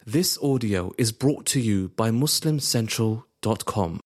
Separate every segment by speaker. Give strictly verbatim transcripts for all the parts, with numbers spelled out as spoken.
Speaker 1: This audio is brought to you by muslim central dot com.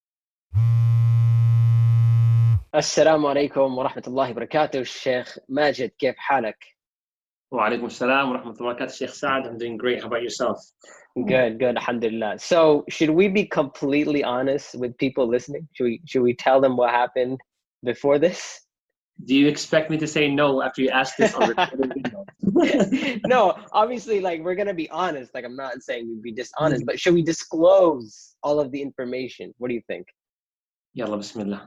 Speaker 2: السلام عليكم ورحمة الله وبركاته. الشيخ ماجد كيف حالك؟
Speaker 3: وعليكم السلام ورحمة الله وبركاته. Sheikh Saad, I'm doing great. How about yourself?
Speaker 2: Good, good, alhamdulillah. So should we be completely honest with people listening? Should we, should we tell them what happened before this?
Speaker 3: Do you expect me to say no after you ask this on recorded video?
Speaker 2: No, obviously, like, we're going to be honest. Like, I'm not saying we'd be dishonest, but should we disclose all of the information? What do you think?
Speaker 3: Yalla, bismillah.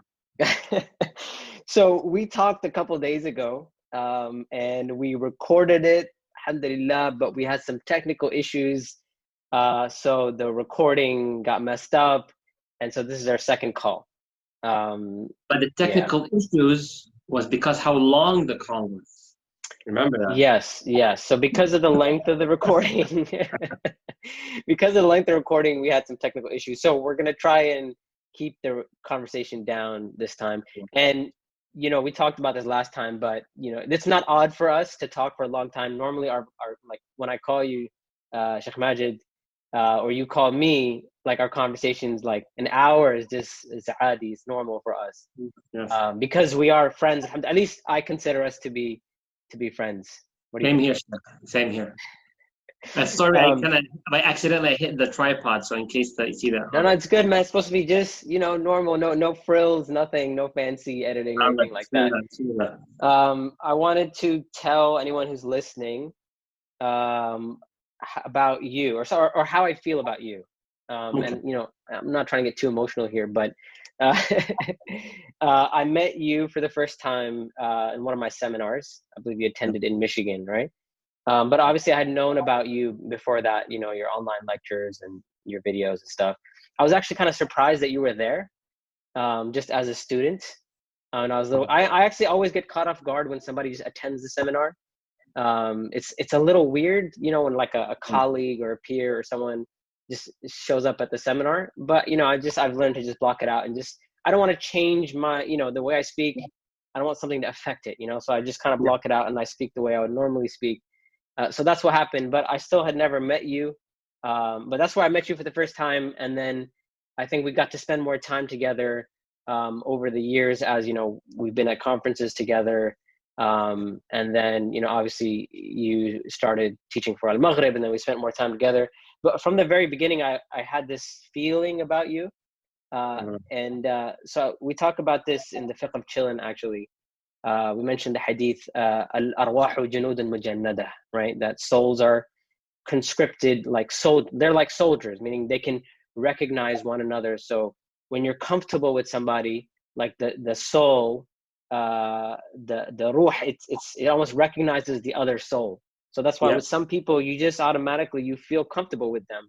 Speaker 2: So we talked a couple days ago, um, and we recorded it, alhamdulillah, but we had some technical issues. Uh, so the recording got messed up. And so this is our second call. Um,
Speaker 3: but the technical yeah. issues was because how long the call was. Remember that?
Speaker 2: Yes, yes. So because of the length of the recording, because of the length of the recording, we had some technical issues. So we're going to try and keep the conversation down this time. And, you know, we talked about this last time, but, you know, it's not odd for us to talk for a long time. Normally, our, our like, when I call you, uh, Sheikh Majid, uh, or you call me, like, our conversations, like, an hour is just, it's adi, it's normal for us.
Speaker 3: Yes.
Speaker 2: Um, because we are friends. At least I consider us to be, to be friends. What do you
Speaker 3: Same
Speaker 2: think?
Speaker 3: here, Same here. Uh, sorry,
Speaker 2: um,
Speaker 3: I kind of by accident I hit the tripod, so in case that you see that.
Speaker 2: No, no, it's good, man. It's supposed to be just, you know, normal, no, no frills, nothing, no fancy editing or anything like that. that. Um, I wanted to tell anyone who's listening, um, about you, or or, or how I feel about you. Um,
Speaker 3: okay.
Speaker 2: And you know, I'm not trying to get too emotional here, but uh, uh, I met you for the first time uh, in one of my seminars. I believe you attended in Michigan, right? Um, but obviously I had known about you before that, you know, your online lectures and your videos and stuff. I was actually kind of surprised that you were there, um, just as a student. Uh, and I was a little, I, I actually always get caught off guard when somebody just attends the seminar. Um, it's, it's a little weird, you know, when like a, a colleague or a peer or someone just shows up at the seminar. But, you know, I just, I've learned to just block it out and just, I don't want to change my, you know, the way I speak. I don't want something to affect it, you know, so I just kind of block it out and I speak the way I would normally speak. Uh, so that's what happened, but I still had never met you. Um, but that's where I met you for the first time. And then I think we got to spend more time together um, over the years as, you know, we've been at conferences together. Um, and then, you know, obviously you started teaching for Al-Maghrib and then we spent more time together. But from the very beginning, I, I had this feeling about you. Uh, mm-hmm. And uh, so we talk about this in the Fiqh of Chilin, actually. Uh, we mentioned the hadith, uh, al-arwahu junudun mujannada, right? That souls are conscripted like sold. They're like soldiers, meaning they can recognize one another. So when you're comfortable with somebody, like the the soul, uh, the the ruh, it's it's it almost recognizes the other soul. So that's why yeah. with some people, you just automatically you feel comfortable with them.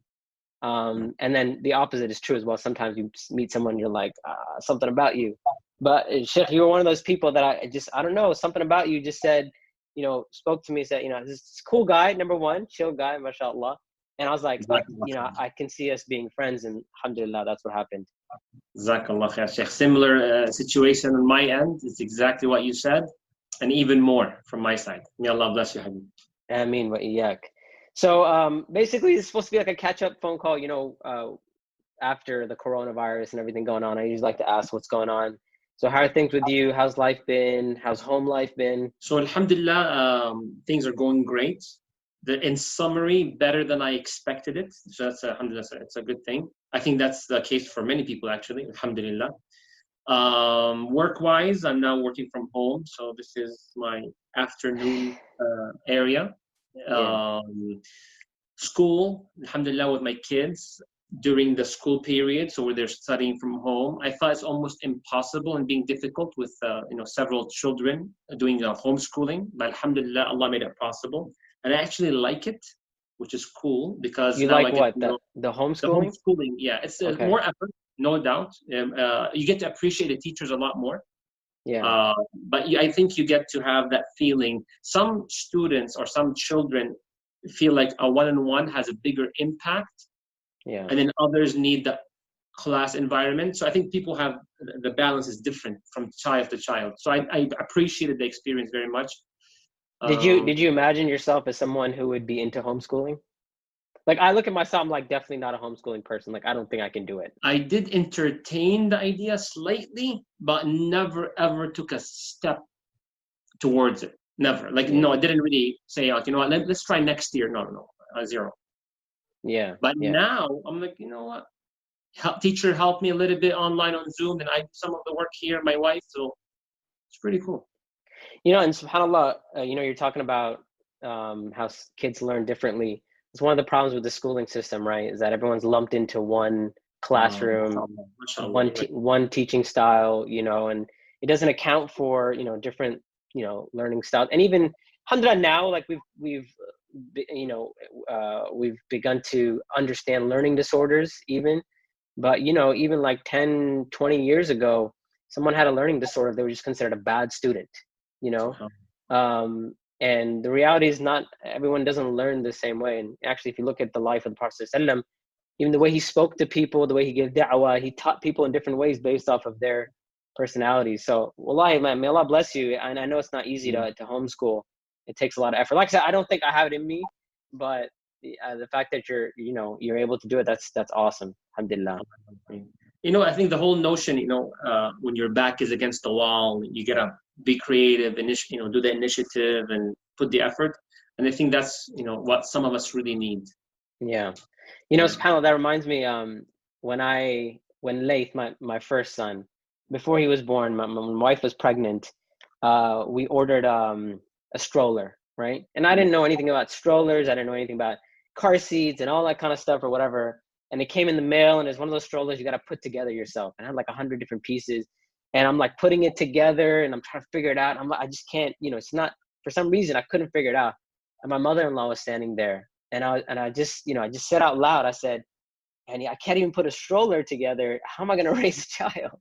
Speaker 2: Um, and then the opposite is true as well. Sometimes you meet someone, you're like, uh, something about you. But Sheikh, you were one of those people that I just, I don't know, something about you just said, you know, spoke to me, said, you know, this is a cool guy, number one, chill guy, mashallah. And I was like, I, you know, I can see us being friends, and alhamdulillah, that's what happened.
Speaker 3: Jazakallah khair, Sheikh. Similar uh, situation on my end. It's exactly what you said, and even more from my side. May Allah bless you, Habib.
Speaker 2: Ameen wa iyyak. So um, basically, it's supposed to be like a catch-up phone call, you know, uh, after the coronavirus and everything going on. I usually like to ask what's going on. So how are things with you? How's life been? How's home life been?
Speaker 3: So alhamdulillah, um, things are going great. The, in summary, better than I expected it. So that's alhamdulillah, it's a good thing. I think that's the case for many people actually, alhamdulillah. Um, work-wise, I'm now working from home. So this is my afternoon uh, area.
Speaker 2: Yeah.
Speaker 3: Um, school, alhamdulillah, with my kids during the school period, so where they're studying from home. I thought it's almost impossible and being difficult with uh, you know several children doing uh, homeschooling, but alhamdulillah, Allah made it possible, and I actually like it, which is cool because
Speaker 2: you
Speaker 3: now
Speaker 2: like
Speaker 3: I get
Speaker 2: what
Speaker 3: to
Speaker 2: the
Speaker 3: know,
Speaker 2: the homeschooling.
Speaker 3: The homeschooling, yeah, it's uh,
Speaker 2: okay.
Speaker 3: more effort, no doubt. Um, uh, you get to appreciate the teachers a lot more.
Speaker 2: Yeah.
Speaker 3: Uh, but I think you get to have that feeling. Some students or some children feel like a one-on-one has a bigger impact,
Speaker 2: yeah,
Speaker 3: and then others need the class environment. So I think people have, the balance is different from child to child. So I, I appreciated the experience very much.
Speaker 2: Did you
Speaker 3: Um,
Speaker 2: did you imagine yourself as someone who would be into homeschooling? Like I look at myself, I'm like definitely not a homeschooling person. Like I don't think I can do it.
Speaker 3: I did entertain the idea slightly, but never ever took a step towards it. Never. Like
Speaker 2: Yeah.
Speaker 3: no, I didn't really say out. You know what? Let, let's try next year. No, no, uh, zero.
Speaker 2: Yeah.
Speaker 3: But
Speaker 2: Yeah.
Speaker 3: now I'm like, you know what? Help, teacher helped me a little bit online on Zoom, and I do some of the work here. My wife, so it's pretty cool.
Speaker 2: You know, and subhanAllah, uh, you know, you're talking about um, how s- kids learn differently. It's one of the problems with the schooling system, right? Is that everyone's lumped into one
Speaker 3: Uh,
Speaker 2: classroom,
Speaker 3: mashallah, mashallah,
Speaker 2: one
Speaker 3: you're right.
Speaker 2: te- one teaching style, you know, and it doesn't account for, you know, different, you know, learning styles. And even alhamdulillah now, like we've we've uh, be- you know, uh, we've begun to understand learning disorders even. But you know, even like ten, twenty years ago, someone had a learning disorder, they were just considered a bad student, you know. Um, and the reality is not everyone doesn't learn the same way. And actually, if you look at the life of the Prophet ﷺ, even the way he spoke to people, the way he gave da'wah, he taught people in different ways based off of their personalities. So, wallahi, man, may Allah bless you. And I know it's not easy to, to homeschool. It takes a lot of effort. Like I said, I don't think I have it in me, but uh, the fact that you're, you know, you're able to do it, that's that's awesome. Alhamdulillah.
Speaker 3: You know, I think the whole notion, you know, uh, when your back is against the wall, you gotta be creative, initi- you know, do the initiative and put the effort. And I think that's, you know, what some of us really need.
Speaker 2: Yeah. You know,
Speaker 3: Yeah.
Speaker 2: subhanAllah, that reminds me, um, when I, when Laith, my, my first son, before he was born, my, my wife was pregnant, uh, we ordered um, a stroller, right? And I didn't know anything about strollers. I didn't know anything about car seats and all that kind of stuff or whatever. And it came in the mail, and it's one of those strollers you got to put together yourself. And I had like a hundred different pieces. And I'm like putting it together, and I'm trying to figure it out. I'm like, I just can't, you know, it's not, for some reason, I couldn't figure it out. And my mother-in-law was standing there. And I, and I just, you know, I just said out loud, I said, and I can't even put a stroller together. How am I going to raise a child?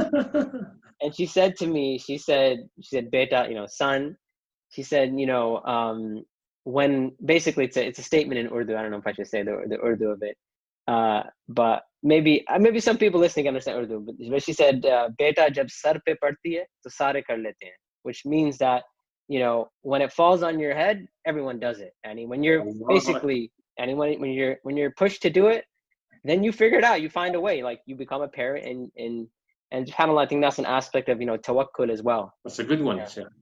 Speaker 2: And she said to me, she said, she said, beta, you know, son, she said, you know, um, when basically it's a, it's a statement in Urdu. I don't know if I should say the, the Urdu of it. Uh, but maybe, uh, maybe some people listening understand Urdu, but, but she said, uh, beta jab sar pe padti hai, to sare kar lete hain, which means that, you know, when it falls on your head, everyone does it. And when you're basically, and when, when you're, when you're pushed to do it, then you figure it out. You find a way. Like you become a parent, and and and subhanAllah, I think that's an aspect of, you know, tawakkul as well.
Speaker 3: That's a good one.
Speaker 2: Yeah,
Speaker 3: Yeah.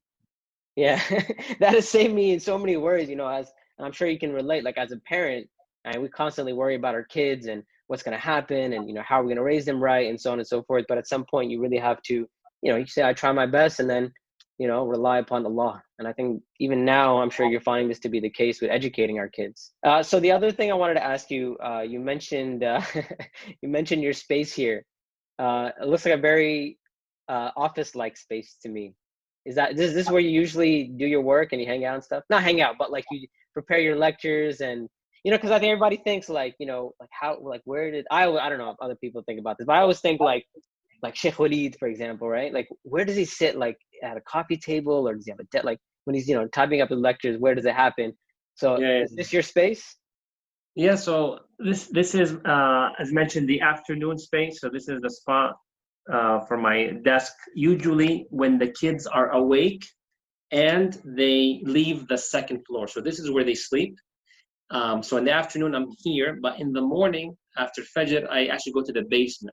Speaker 2: yeah. That has saved me in so many worries. You know, as and I'm sure you can relate. Like as a parent, and we constantly worry about our kids and what's going to happen, and you know how we're going to raise them right, and so on and so forth. But at some point, you really have to, you know, you say I try my best, and then, you know, rely upon Allah. And I think even now, I'm sure you're finding this to be the case with educating our kids. Uh, so the other thing I wanted to ask you, uh, you mentioned uh, you mentioned your space here. Uh, it looks like a very uh, office-like space to me. Is that is this where you usually do your work and you hang out and stuff? Not hang out, but like you prepare your lectures and, you know, because I think everybody thinks like, you know, like how, like where did I? I don't know if other people think about this, but I always think like like Sheikh Walid, for example, right? Like, where does he sit? Like at a coffee table, or does he have a de- like when he's, you know, typing up his lectures? Where does it happen? So,
Speaker 3: Yeah.
Speaker 2: is this your space?
Speaker 3: Yeah. So this this is uh, as mentioned, the afternoon space. So this is the spot uh, for my desk. Usually when the kids are awake and they leave the second floor. So this is where they sleep. Um, so in the afternoon I'm here, but in the morning after Fajr I actually go to the basement.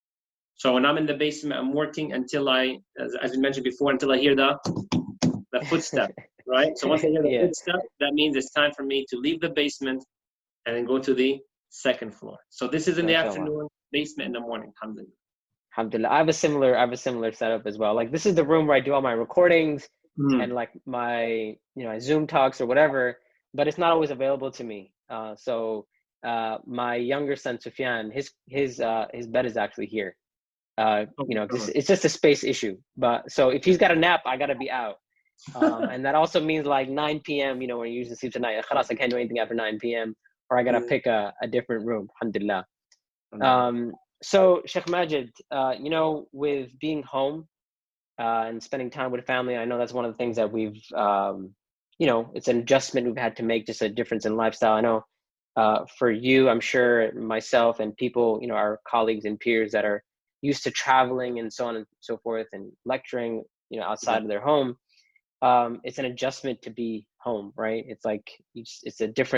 Speaker 3: So when I'm in the basement, I'm working until I, as, as we mentioned before, until I hear the the footstep, right? So once I hear the
Speaker 2: Yeah,
Speaker 3: footstep, that means it's time for me to leave the basement and then go to the second floor. So this is in the
Speaker 2: mashallah.
Speaker 3: afternoon, basement in the morning. Alhamdulillah.
Speaker 2: Alhamdulillah. I have a similar, I have a similar setup as well. Like this is the room where I do all my recordings and
Speaker 3: Mm.
Speaker 2: like my, you know, Zoom talks or whatever, but it's not always available to me. Uh, so uh, my younger son, Sufyan, his, his, uh, his bed is actually here. Uh,
Speaker 3: Oh,
Speaker 2: you know,
Speaker 3: oh.
Speaker 2: just, it's just a space issue. But so if he's got a nap, I gotta be out. Um, and that also means like nine p.m., you know, when you usually sleep tonight, khalas, I can't do anything after nine p.m. or I gotta
Speaker 3: Mm.
Speaker 2: pick a, a different room. Alhamdulillah.
Speaker 3: Alhamdulillah.
Speaker 2: Um, so Sheikh Majid, uh, you know, with being home uh, and spending time with family, I know that's one of the things that we've, um, you know, it's an adjustment we've had to make, just a difference in lifestyle. I know uh, for you, I'm sure myself and people, you know, our colleagues and peers that are used to traveling and so on and so forth and lecturing, you know, outside of their home, um, it's an adjustment to be home, right? It's like it's, it's a different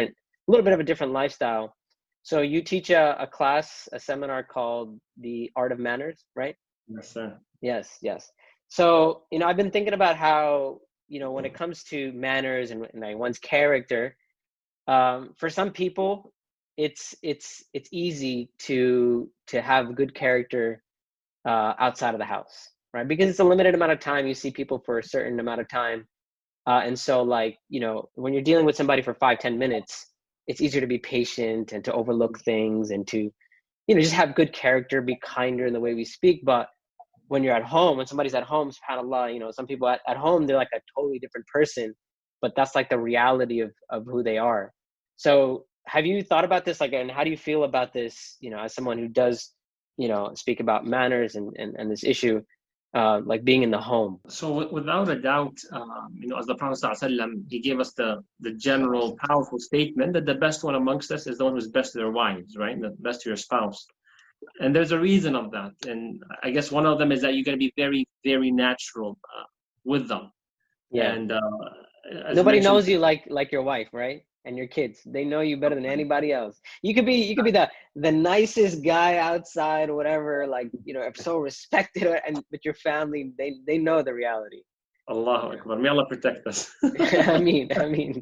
Speaker 2: little bit of a different lifestyle. So you teach a, a class, a seminar called The Art of Manners, right?
Speaker 3: Yes, sir.
Speaker 2: Yes, yes. So, you know, I've been thinking about how, you know, when it comes to manners and, and like one's character, um, for some people, it's it's it's easy to to have good character uh, outside of the house, right? Because it's a limited amount of time. You see people for a certain amount of time, uh, and so like you know, when you're dealing with somebody for five, ten minutes, it's easier to be patient and to overlook things and to, you know, just have good character, be kinder in the way we speak. But when you're at home, when somebody's at home, subhanAllah, you know, some people at, at home, they're like a totally different person, but that's like the reality of, of who they are. So have you thought about this? Like, and how do you feel about this, you know, as someone who does, you know, speak about manners and, and, and this issue, uh, like being in the home?
Speaker 3: So w- without a doubt, um, you know, as the Prophet ﷺ, he gave us the, the general powerful statement that the best one amongst us is the one who's best to their wives, right? The best to your spouse. And there's a reason of that. And I guess one of them is that you're going to be very, very natural uh, with them.
Speaker 2: Yeah.
Speaker 3: And uh,
Speaker 2: nobody knows you like like your wife, right? And your kids. They know you better than anybody else. You could be you could be the the nicest guy outside or whatever, like, you know, so respected, and but your family, they they know the reality.
Speaker 3: Allahu Akbar. May Allah protect us.
Speaker 2: I mean, I mean.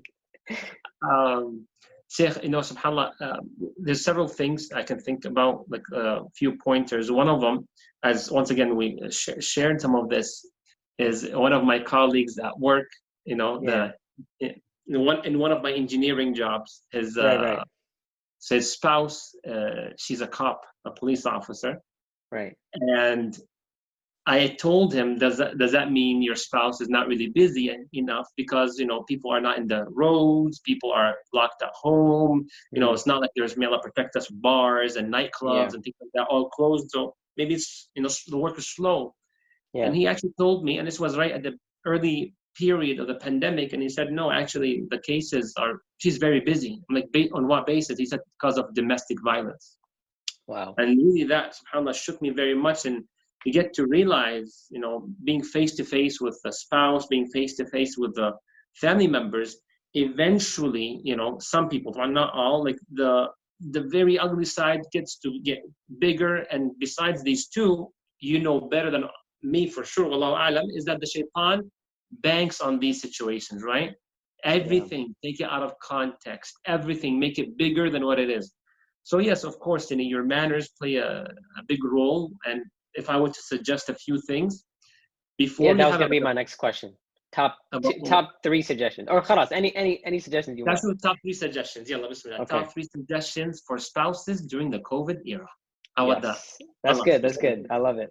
Speaker 3: Um, Sheikh, you know, subhanAllah, uh, there's several things I can think about, like a uh, few pointers. One of them, as once again we sh- shared some of this, is one of my colleagues at work, you know,
Speaker 2: yeah.
Speaker 3: the in one, in one of my engineering jobs, his, uh,
Speaker 2: right, right.
Speaker 3: so his spouse, uh, she's a cop, a police officer.
Speaker 2: Right.
Speaker 3: And I told him, does that, does that mean your spouse is not really busy enough? Because, you know, people are not in the roads, people are locked at home. You know, it's not like there's, may Allah protect us, bars and nightclubs
Speaker 2: yeah.
Speaker 3: and things like that all closed. So maybe it's, you know, the work is slow.
Speaker 2: Yeah.
Speaker 3: And he actually told me, and this was right at the early period of the pandemic, and he said, no, actually the cases are, she's very busy. I'm like, on what basis? He said, because of domestic violence.
Speaker 2: Wow.
Speaker 3: And really that, subhanAllah, shook me very much. And you get to realize, you know, being face-to-face with the spouse, being face-to-face with the family members, eventually, you know, some people, not all, like the the very ugly side gets to get bigger. And besides these two, you know better than me for sure, Wallahu A'lam, is that the shaitan banks on these situations, right? Everything, yeah. Take it out of context. Everything, make it bigger than what it is. So yes, of course, you know, your manners play a, a big role. And if I were to suggest a few things before,
Speaker 2: yeah, that was gonna be my next question. Top t- top three suggestions, or khalas, any any any suggestions you
Speaker 3: that's
Speaker 2: want.
Speaker 3: That's the top three suggestions. Yeah, let me say that. Okay. Top three suggestions for spouses during the COVID era. How
Speaker 2: yes.
Speaker 3: about that?
Speaker 2: That's Allah. good. That's good. I love it.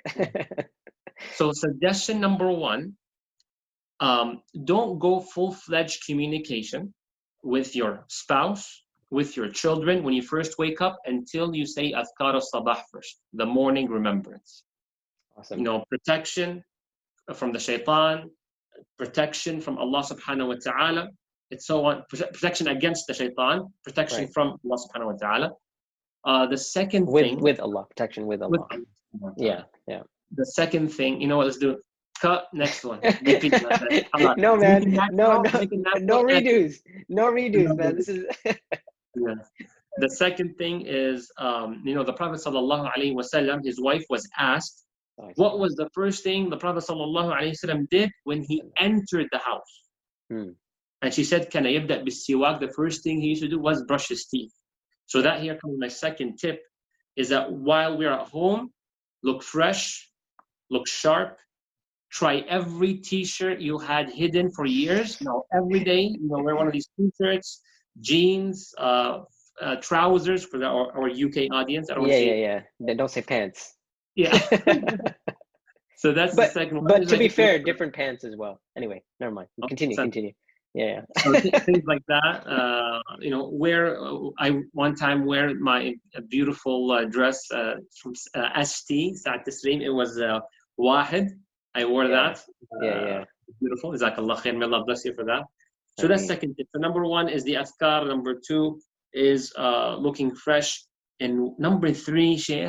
Speaker 3: So suggestion number one: um, don't go full-fledged communication with your spouse, with your children when you first wake up until you say Azkar al-Sabah first, the morning remembrance.
Speaker 2: Awesome.
Speaker 3: You know, protection from the shaitan, protection from Allah subhanahu wa ta'ala, it's so on, protection against the shaitan, protection right. from Allah subhanahu wa ta'ala. Uh, the second
Speaker 2: with,
Speaker 3: thing.
Speaker 2: With Allah, protection with Allah.
Speaker 3: With,
Speaker 2: yeah, yeah.
Speaker 3: The second thing, you know what, let's do cut, next one.
Speaker 2: no, man, no, no, no redos, no redos, man. This is.
Speaker 3: Yeah. The second thing is, um, you know, the Prophet sallallahu alaihi wasallam, his wife was asked, what was the first thing the Prophet sallallahu alaihi wasallam did when he entered the house?
Speaker 2: Hmm.
Speaker 3: And she said, "Kana yabda bis-siwak." The first thing he used to do was brush his teeth. So that here comes my second tip: is that while we're at home, look fresh, look sharp. Try every T-shirt you had hidden for years. Now every day, you know, wear one of these T-shirts. Jeans, uh, uh, trousers for the, our, our U K audience. I don't
Speaker 2: yeah,
Speaker 3: say,
Speaker 2: yeah, yeah. They don't say pants.
Speaker 3: Yeah. So that's
Speaker 2: but,
Speaker 3: the second one.
Speaker 2: But to be fair, different pants as well. Anyway, never mind. Continue, oh, continue. Yeah, yeah.
Speaker 3: So th- things like that. Uh, you know, wear. Uh, I one time wear my beautiful uh, dress uh, from uh, S T Sa'at Tasreem. It was uh, Wahed. I wore
Speaker 2: yeah.
Speaker 3: that.
Speaker 2: Yeah,
Speaker 3: uh,
Speaker 2: yeah.
Speaker 3: Beautiful. Jazakallah khair. May Allah bless you for that. So that's second tip. So number one is the Azkar. Number two is uh, looking fresh. And number three, Sheikh,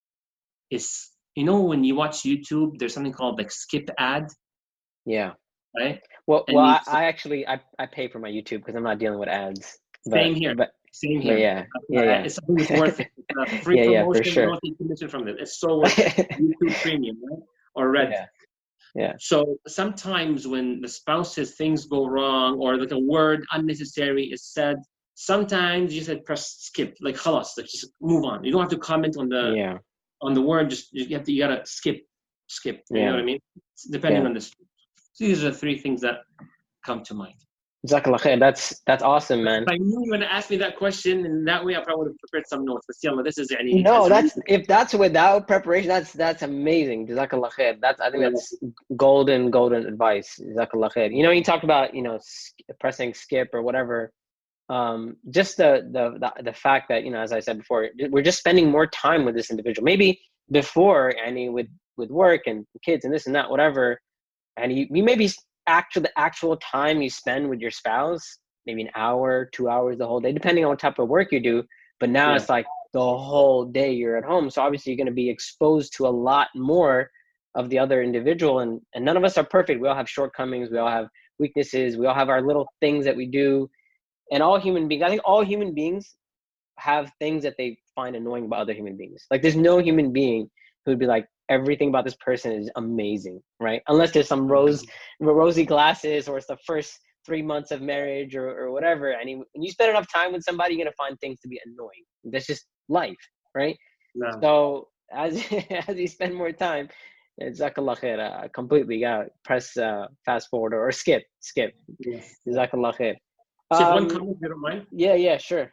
Speaker 3: is, you know, when you watch YouTube, there's something called like skip ad.
Speaker 2: Yeah.
Speaker 3: Right?
Speaker 2: Well,
Speaker 3: and
Speaker 2: well,
Speaker 3: you,
Speaker 2: I, I actually, I, I pay for my YouTube because I'm not dealing with ads.
Speaker 3: Same
Speaker 2: but,
Speaker 3: here.
Speaker 2: But,
Speaker 3: Same
Speaker 2: But
Speaker 3: here.
Speaker 2: yeah, yeah,
Speaker 3: Uh,
Speaker 2: yeah.
Speaker 3: It's, I think it's worth it. It's a free
Speaker 2: Yeah, yeah, for
Speaker 3: promotion.
Speaker 2: sure.
Speaker 3: You don't take commission from it. It's so worth it. YouTube Premium, right? Or Red.
Speaker 2: Yeah, yeah,
Speaker 3: So sometimes when the spouse says things go wrong or like a word unnecessary is said, sometimes you said press skip, like khalas, like just move on. You don't have to comment on the
Speaker 2: yeah,
Speaker 3: on the word. Just you have to you gotta skip, skip. You know
Speaker 2: yeah,
Speaker 3: what I mean? Depending
Speaker 2: yeah.
Speaker 3: on this. So these are the three things that come to mind.
Speaker 2: Jazakallah khair. That's that's awesome,
Speaker 3: If
Speaker 2: man.
Speaker 3: I knew you were gonna ask me that question in that way, I probably would have prepared some notes. But still, this is yani,
Speaker 2: No,
Speaker 3: as
Speaker 2: that's if that's without preparation, that's that's amazing. Jazakallah khair. That's I think that's golden, golden advice. Jazakallah khair. You know, you talked about, you know, s- pressing skip or whatever. Um, just the, the the the fact that, you know, as I said before, we're just spending more time with this individual. Maybe before, and with with work and kids and this and that, whatever. And you, you maybe actual the actual time you spend with your spouse, maybe an hour, two hours, the whole day, depending on what type of work you do. But now
Speaker 3: Yeah.
Speaker 2: it's like the whole day you're at home. So obviously you're going to be exposed to a lot more of the other individual. And, and none of us are perfect. We all have shortcomings. We all have weaknesses. We all have our little things that we do. And all human beings, I think all human beings have things that they find annoying about other human beings. Like there's no human being who would be like, everything about this person is amazing, right? Unless there's some rose, rosy glasses, or it's the first three months of marriage, or, or whatever. And you, when you spend enough time with somebody, you're gonna find things to be annoying. That's just life, right?
Speaker 3: No.
Speaker 2: So as as you spend more time, Jazakallah khair, uh, completely, yeah, press uh, fast forward or skip, skip.
Speaker 3: Yes.
Speaker 2: Jazakallah khair.
Speaker 3: So if one
Speaker 2: Um,
Speaker 3: comment, if you don't mind.
Speaker 2: yeah, yeah, sure.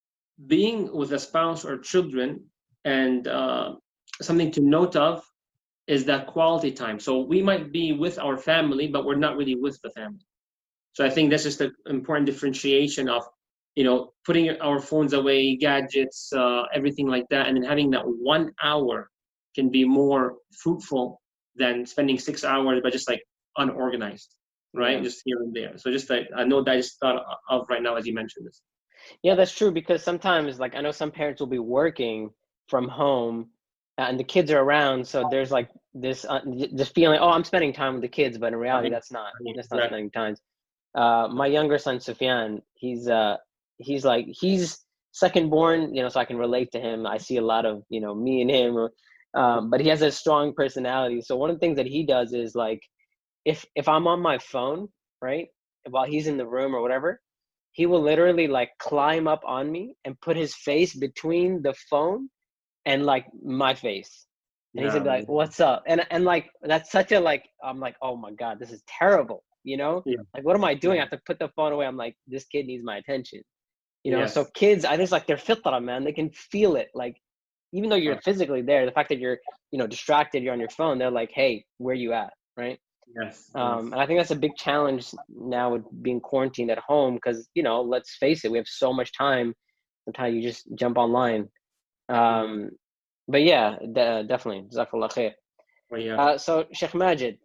Speaker 3: Being with a spouse or children, and uh, something to note of is that quality time. So we might be with our family, but we're not really with the family. So I think that's just an important differentiation of, you know, putting our phones away, gadgets, uh, everything like that, and then having that one hour can be more fruitful than spending six hours but just like unorganized, right?
Speaker 2: Yeah.
Speaker 3: Just here and there. So just like a note that I just thought of right now as you mentioned this.
Speaker 2: Yeah, that's true, because sometimes, like, I know some parents will be working from home and the kids are around, so there's like this uh, this feeling, oh, I'm spending time with the kids, but in reality, that's not that's not
Speaker 3: Exactly.
Speaker 2: spending time. Uh, my younger son Sufyan, he's uh he's like he's second born, you know, so I can relate to him. I see a lot of, you know, me and him, um, but he has a strong personality. So one of the things that he does is like, if if I'm on my phone, right, while he's in the room or whatever, he will literally like climb up on me and put his face between the phone and like my face. And he's gonna be
Speaker 3: Yeah.
Speaker 2: like, "What's up?" And and like that's such a like I'm like, "Oh my God, this is terrible." You know?
Speaker 3: Yeah.
Speaker 2: Like, what am I doing?
Speaker 3: Yeah.
Speaker 2: I have to put the phone away. I'm like, this kid needs my attention. You know,
Speaker 3: Yes.
Speaker 2: so kids, I just like their fitra, man. They can feel it. Like, even though you're
Speaker 3: Right.
Speaker 2: physically there, the fact that you're, you know, distracted, you're on your phone, they're like, "Hey, where you at?" Right?
Speaker 3: Yes.
Speaker 2: Um,
Speaker 3: Yes.
Speaker 2: and I think that's a big challenge now with being quarantined at home, because, you know, let's face it, we have so much time. Sometimes you just jump online. Um, but yeah, de- definitely. Jazakallah khair.
Speaker 3: Well, yeah.
Speaker 2: Uh, so, Sheikh Majid,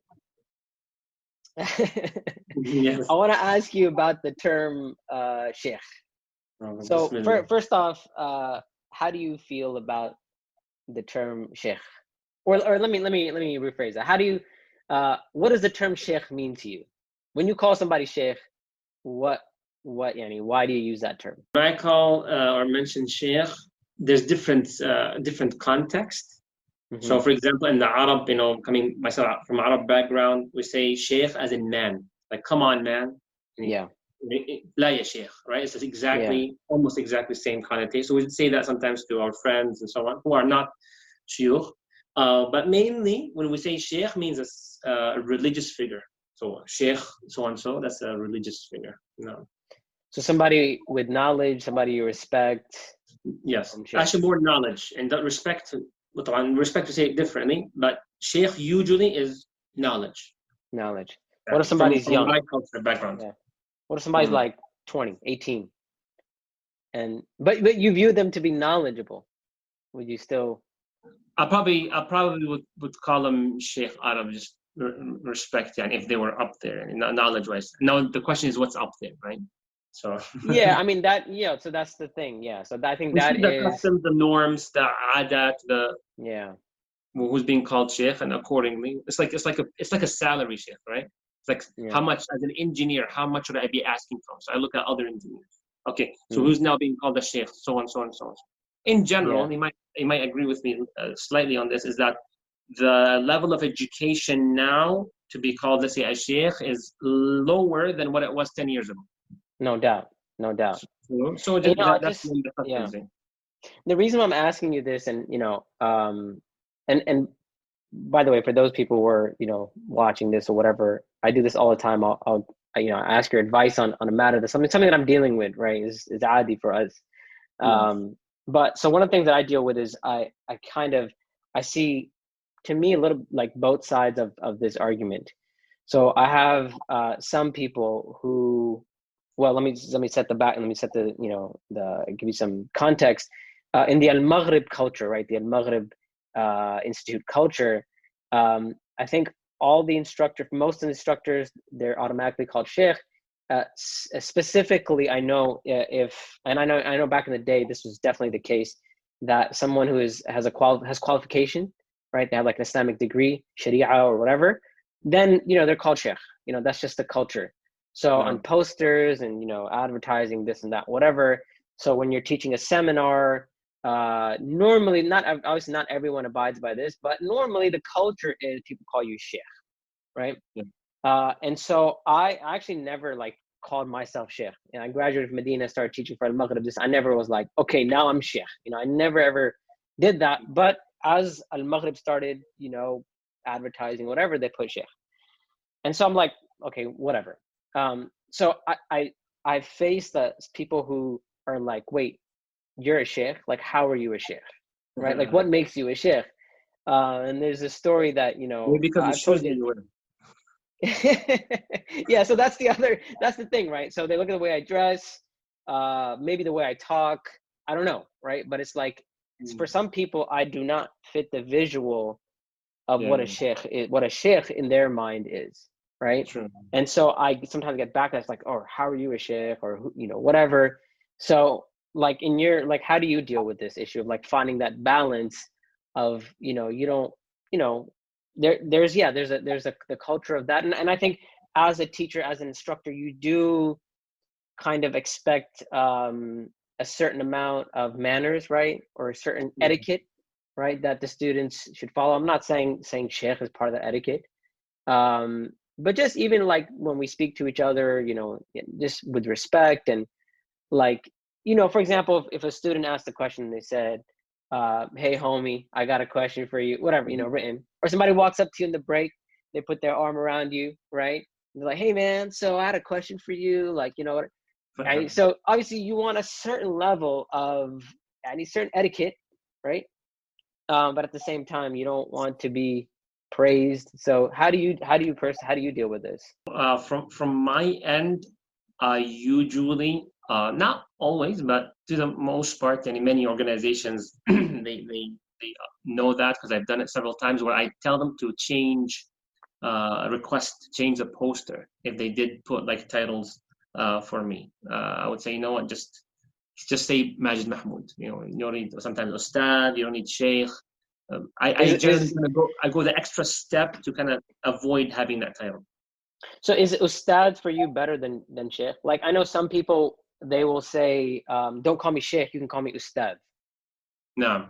Speaker 3: Yes.
Speaker 2: I want to ask you about the term uh, Sheikh.
Speaker 3: Oh,
Speaker 2: So,
Speaker 3: Bismillah.
Speaker 2: fir- first off, uh, how do you feel about the term Sheikh? Or, or let me let me let me rephrase that. How do you, uh, what does the term Sheikh mean to you? When you call somebody Sheikh, what what yani, why do you use that term?
Speaker 3: When I call uh, or mention Sheikh, there's different uh, different context.
Speaker 2: Mm-hmm.
Speaker 3: So, for example, in the Arab, you know, coming myself from Arab background, we say Sheikh as in man, like come on, man.
Speaker 2: Yeah.
Speaker 3: La ya Sheikh, right? It's exactly, yeah. almost exactly same connotation. So we say that sometimes to our friends and so on who are not Sheikh. Uh, but mainly, when we say Sheikh, means a, a religious figure. So Sheikh, so and so, that's a religious figure. You know.
Speaker 2: So somebody with knowledge, somebody you respect.
Speaker 3: Yes, actually more knowledge, and that respect. Respect to say it differently, but Sheikh usually is knowledge.
Speaker 2: Knowledge. What if somebody's
Speaker 3: from, from
Speaker 2: young?
Speaker 3: My culture background.
Speaker 2: Yeah. What if somebody's
Speaker 3: mm.
Speaker 2: like twenty, eighteen? And but but you view them to be knowledgeable. Would you still?
Speaker 3: I probably I probably would, would call them Sheikh out of just respect, and if they were up there knowledge wise. Now the question is what's up there, right? So
Speaker 2: yeah, I mean that. Yeah, so that's the thing. Yeah, so I think that
Speaker 3: the
Speaker 2: is
Speaker 3: customs, the norms, the adat, the
Speaker 2: yeah.
Speaker 3: Who's being called Sheikh, and accordingly, it's like it's like a it's like a salary Sheikh, right? It's like yeah. How much as an engineer, how much would I be asking for? So I look at other engineers. Okay, so
Speaker 2: Mm.
Speaker 3: who's now being called a sheikh, so on, so on, so on. In general,
Speaker 2: Yeah.
Speaker 3: he might he might agree with me uh, slightly on this, is that the level of education now to be called, let's say, a sheikh is lower than what it was ten years ago.
Speaker 2: No doubt. No doubt.
Speaker 3: So, so
Speaker 2: And, you know, I
Speaker 3: that, that's
Speaker 2: just,
Speaker 3: one of the
Speaker 2: yeah.
Speaker 3: factors there.
Speaker 2: The reason I'm asking you this, and, you know, um, and, and by the way, for those people who are, you know, watching this or whatever, I do this all the time. I'll, I'll you know, ask your advice on, on a matter that's something, something that I'm dealing with, right? Is, is adi for us.
Speaker 3: Yeah.
Speaker 2: Um, but so one of the things that I deal with is I, I kind of, I see, to me, a little like both sides of, of this argument. So I have uh, some people who, well, let me let me set the back and let me set the, you know, the give you some context. Uh, in the Al Maghrib culture, right? The Al Maghrib uh, Institute culture, um, I think all the instructor, most of the instructors, they're automatically called sheikh. Uh, specifically, I know if, and I know I know back in the day, this was definitely the case, that someone who is has a qual has qualification, right? They have like an Islamic degree, Sharia or whatever. Then, you know, they're called sheikh. You know, that's just the culture. So
Speaker 3: Yeah.
Speaker 2: on posters and, you know, advertising, this and that, whatever. So when you're teaching a seminar, uh, normally, not obviously not everyone abides by this, but normally the culture is people call you sheikh, right?
Speaker 3: Yeah.
Speaker 2: Uh, and so I actually never like called myself sheikh. And I graduated from Medina, started teaching for Al Maghrib. This I never was like, okay, now I'm sheikh. You know, I never ever did that. But as Al Maghrib started, you know, advertising, whatever, they put sheikh. And so I'm like, okay, whatever. Um, so I, I, I face the people who are like, wait, you're a sheikh? Like, how are you a sheikh? Right? Like, what makes you a sheikh? Uh, and there's a story that, you know,
Speaker 3: Maybe because
Speaker 2: I've
Speaker 3: the shoes
Speaker 2: told
Speaker 3: that
Speaker 2: you.
Speaker 3: you wear.
Speaker 2: Yeah, so that's the other, that's the thing, right? So they look at the way I dress, uh, maybe the way I talk. I don't know, right? But it's like,
Speaker 3: Mm.
Speaker 2: for some people, I do not fit the visual of
Speaker 3: Yeah,
Speaker 2: what a sheikh is, what a sheikh in their mind is, right?
Speaker 3: true.
Speaker 2: And so I sometimes get backlash like, oh, how are you a sheikh, or, you know, whatever. So like in your, like, how do you deal with this issue of like finding that balance of, you know, you don't, you know, there, there's, yeah, there's a, there's a, the culture of that. And, and I think as a teacher, as an instructor, you do kind of expect um, a certain amount of manners, right? Or a certain
Speaker 3: Yeah.
Speaker 2: etiquette, right? That the students should follow. I'm not saying, saying sheikh is part of the etiquette. Um, but just even like when we speak to each other, you know, just with respect and like, you know, for example, if, if a student asked a question and they said, uh, hey homie, I got a question for you, whatever, you know, written, or somebody walks up to you in the break, they put their arm around you, right? They're like, hey man, so I had a question for you, like, you know what? And so obviously you want a certain level of any certain etiquette, right? Um, but at the same time, you don't want to be praised. So how do you how do you pers- how do you deal with this?
Speaker 3: Uh, from from my end, I usually, uh, not always, but to the most part, and in many organizations, they they they know that because I've done it several times where I tell them to change, uh, request change the poster if they did put like titles uh, for me. Uh, I would say, you know what, just just say Majid Mahmoud. You know, you don't need sometimes Ustad, you don't need Sheikh. Um, I,
Speaker 2: Is
Speaker 3: I generally
Speaker 2: is
Speaker 3: kind of go I go the extra step to kind of avoid having that title.
Speaker 2: so is ustad for you better than than sheikh? Like I know some people they will say, um, don't call me sheikh, you can call me ustad.
Speaker 3: No,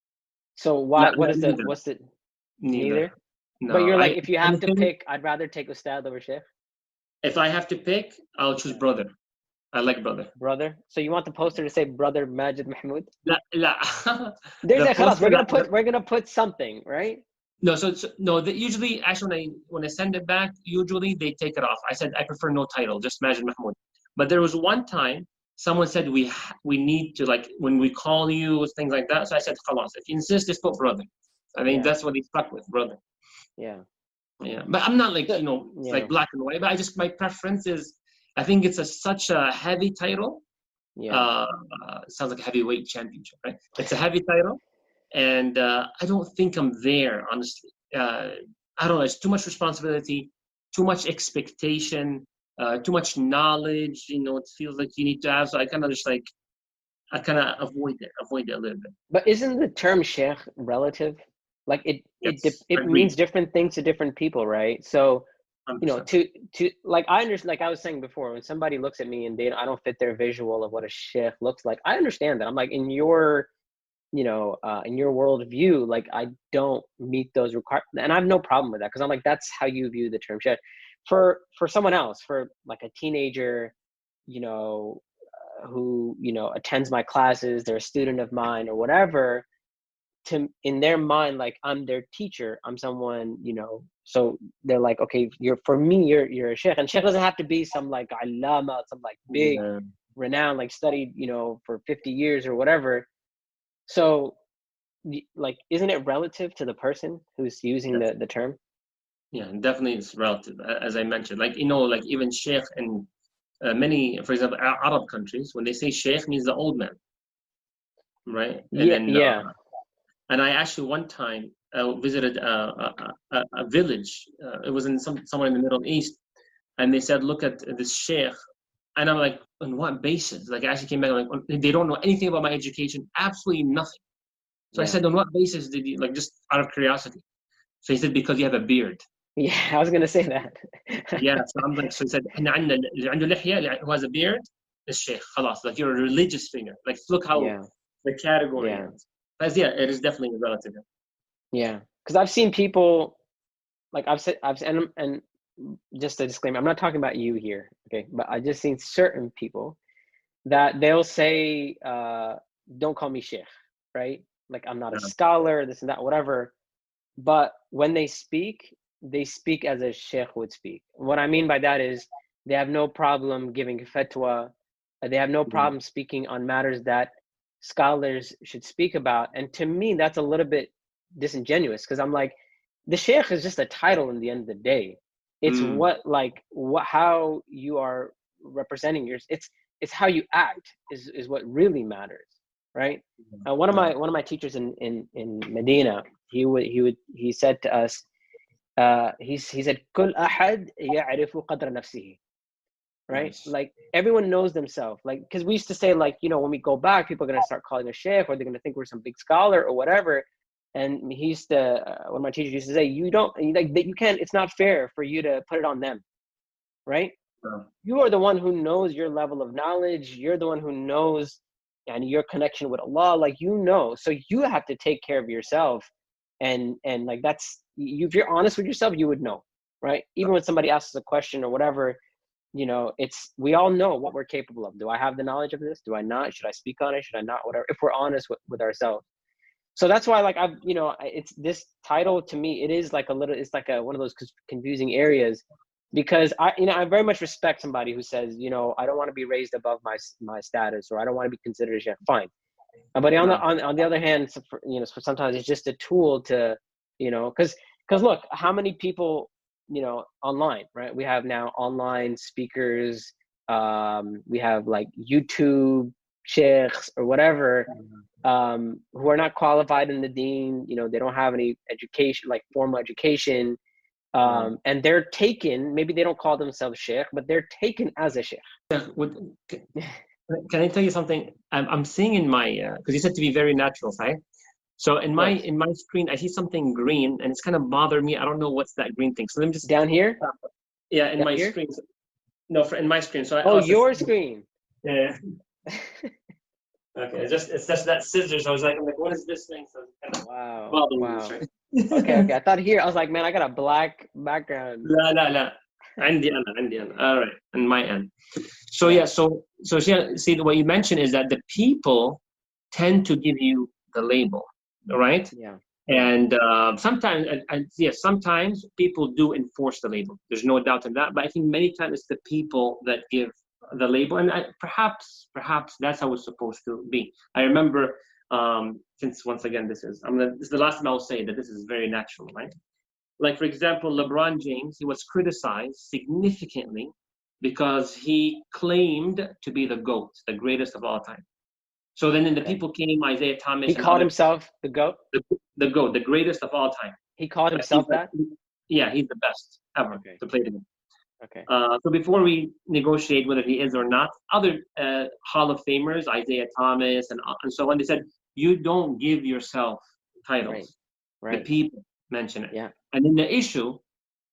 Speaker 2: So
Speaker 3: la,
Speaker 2: why
Speaker 3: la,
Speaker 2: what is the
Speaker 3: neither,
Speaker 2: what's the
Speaker 3: neither.
Speaker 2: neither? But
Speaker 3: No,
Speaker 2: you're like,
Speaker 3: I
Speaker 2: if you have to
Speaker 3: anything.
Speaker 2: pick, I'd rather take ustad over sheikh.
Speaker 3: If I have to pick, I'll choose brother. I like brother.
Speaker 2: Brother. So you want the poster to say brother Majid Mahmoud?
Speaker 3: La, la.
Speaker 2: There's
Speaker 3: The
Speaker 2: a khalas,
Speaker 3: poster.
Speaker 2: we're
Speaker 3: La,
Speaker 2: gonna
Speaker 3: the,
Speaker 2: put we're gonna put something, right?
Speaker 3: no, so, so no. The, usually, actually, when I when I send it back, usually they take it off. I said I prefer no title, just Majid Mahmoud. But there was one time someone said we we need to, like, when we call you, things like that. So I said, khalas, if you insist, just put brother. I think
Speaker 2: Yeah.
Speaker 3: that's what he stuck with, brother.
Speaker 2: Yeah.
Speaker 3: Yeah, but I'm not like,
Speaker 2: So,
Speaker 3: you know, it's
Speaker 2: yeah.
Speaker 3: like black and white. But I just, my preference is, I think it's a such a heavy title.
Speaker 2: Yeah.
Speaker 3: Uh, uh, sounds like a heavyweight championship, right? It's a heavy title, and uh, I don't think I'm there, honestly. Uh, I don't know. It's too much responsibility, too much expectation, uh, too much knowledge. You know, it feels like you need to have. So I kind of just like, I kind of avoid it, avoid it a little bit.
Speaker 2: But isn't the term sheikh relative? Like it, it,
Speaker 3: Yes,
Speaker 2: it
Speaker 3: agreed.
Speaker 2: means different things to different people, right? So you know, to to like I understand, like I was saying before, when somebody looks at me and they I don't fit their visual of what a sheikh looks like, I understand that. I'm like, in your, you know, uh, in your worldview, like I don't meet those requirements, and I have no problem with that because I'm like, that's how you view the term sheikh. For for someone else, for like a teenager, you know, uh, who you know attends my classes, they're a student of mine or whatever. To in their mind, like I'm their teacher, I'm someone, you know, so they're like, okay, you're for me, you're you're a sheikh, and sheikh doesn't have to be some like allama, some like big,
Speaker 3: yeah.
Speaker 2: renowned, like studied, you know, for fifty years or whatever. So, like, isn't it relative to the person who's using
Speaker 3: Yes.
Speaker 2: the the term?
Speaker 3: Yeah, definitely it's relative. As I mentioned, like you know, like even sheikh in uh, many, for example, Arab countries, when they say sheikh means the old man, right? And
Speaker 2: Yeah,
Speaker 3: then
Speaker 2: yeah,
Speaker 3: uh, and I actually one time uh, visited a, a, a, a village. Uh, it was in some somewhere in the Middle East, and they said, "Look at this sheikh," and I'm like, "On what basis?" Like I actually came back like, they don't know anything about my education, absolutely nothing. So I
Speaker 2: yeah,
Speaker 3: said, "On what basis did you like?" Just out of curiosity. So he said, "Because you have a beard."
Speaker 2: yeah. I was gonna say that.
Speaker 3: Yeah. So I'm like, so he said, "إحنا عندنا اللي عنده لحية who has a beard is sheikh. خلاص, like you're a religious figure. Like look how
Speaker 2: Yeah,
Speaker 3: the category
Speaker 2: yeah,
Speaker 3: is." But yeah, it is definitely relative.
Speaker 2: yeah. Because I've seen people like I've said I've and and just a disclaimer, I'm not talking about you here, okay? But I just seen certain people that they'll say, uh, "Don't call me sheikh," right? Like I'm not a
Speaker 3: Yeah.
Speaker 2: scholar, this and that, whatever. But when they speak, they speak as a sheikh would speak. What I mean by that is they have no problem giving fatwa. They have no
Speaker 3: Mhm.
Speaker 2: problem speaking on matters that scholars should speak about. And to me, that's a little bit disingenuous because I'm like, the sheikh is just a title in the end of the day. It's
Speaker 3: Mm.
Speaker 2: what like what how you are representing yours. It's it's how you act is is what really matters, right? Uh, one of
Speaker 3: Yeah.
Speaker 2: my one of my teachers in in in Medina, he would he would he said to us, uh, he he said, "كل أحد يعرف قدر نفسه," right?
Speaker 3: Nice.
Speaker 2: Like everyone knows themselves. Like because we used to say like you know when we go back, people are gonna start calling us sheikh or they're gonna think we're some big scholar or whatever. And he used to uh, one of my teachers used to say, "You don't like that. You can't. It's not fair for you to put it on them, right?
Speaker 3: Yeah.
Speaker 2: You are the one who knows your level of knowledge. You're the one who knows and your connection with Allah, like you know. So you have to take care of yourself. And and like that's you, if you're honest with yourself, you would know, right? Even when somebody asks a question or whatever, you know, it's we all know what we're capable of. Do I have the knowledge of this? Do I not? Should I speak on it? Should I not? Whatever. If we're honest with, with ourselves. So that's why, like, I've, you know, it's this title to me, it is like a little, it's like a, one of those confusing areas because I, you know, I very much respect somebody who says, you know, I don't want to be raised above my, my status, or I don't want to be considered a chef. Fine. But on the,
Speaker 3: Yeah.
Speaker 2: on, on the other hand, for, you know, sometimes it's just a tool to, you know, cause, cause look, how many people, you know, online, right? We have now online speakers. Um, we have like YouTube sheikhs or whatever, um, who are not qualified in the deen, you know, they don't have any education, like formal education, um, and they're taken, maybe they don't call themselves sheikh, but they're taken as a sheikh.
Speaker 3: Yeah. Would, can I tell you something? I'm, I'm seeing in my, because uh, you said to be very natural, right? So in my in my screen, I see something green, and it's kind of bothered me. I don't know what's that green thing. So let me just
Speaker 2: Down here?
Speaker 3: yeah, in
Speaker 2: Down
Speaker 3: my
Speaker 2: here?
Speaker 3: screen. No, for in my screen. So I,
Speaker 2: oh,
Speaker 3: oh,
Speaker 2: your
Speaker 3: just,
Speaker 2: screen.
Speaker 3: Yeah. Okay, it's just it's just that scissors. I was like, I'm like, what is this thing? So kind of
Speaker 2: wow.
Speaker 3: bothering
Speaker 2: Wow.
Speaker 3: me, right?
Speaker 2: okay, okay. I thought here, I was like, man, I got a black background.
Speaker 3: لا لا لا عندي أنا عندي أنا. All right, on my end. So yeah, so so see, see what you mentioned is that the people tend to give you the label, right?
Speaker 2: Yeah.
Speaker 3: And uh, sometimes, and, and yes, sometimes people do enforce the label. There's no doubt in that. But I think many times it's the people that give the label, and I, perhaps, perhaps that's how it's supposed to be. I remember, um, since once again, this is I'm gonna, this is the last time I'll say that this is very natural, right? Like for example, LeBron James, he was criticized significantly because he claimed to be the GOAT, the greatest of all time. So then, in the people came Isaiah Thomas.
Speaker 2: He
Speaker 3: and
Speaker 2: called
Speaker 3: other,
Speaker 2: himself the GOAT.
Speaker 3: The, the GOAT, the greatest of all time.
Speaker 2: He called himself that.
Speaker 3: Yeah, he's the best ever
Speaker 2: okay.
Speaker 3: to play the game.
Speaker 2: Okay.
Speaker 3: Uh, so before we negotiate whether he is or not, other uh, Hall of Famers, Isaiah Thomas and and so on, they said you don't give yourself titles.
Speaker 2: Right. Right.
Speaker 3: The people mention it.
Speaker 2: Yeah.
Speaker 3: And then the issue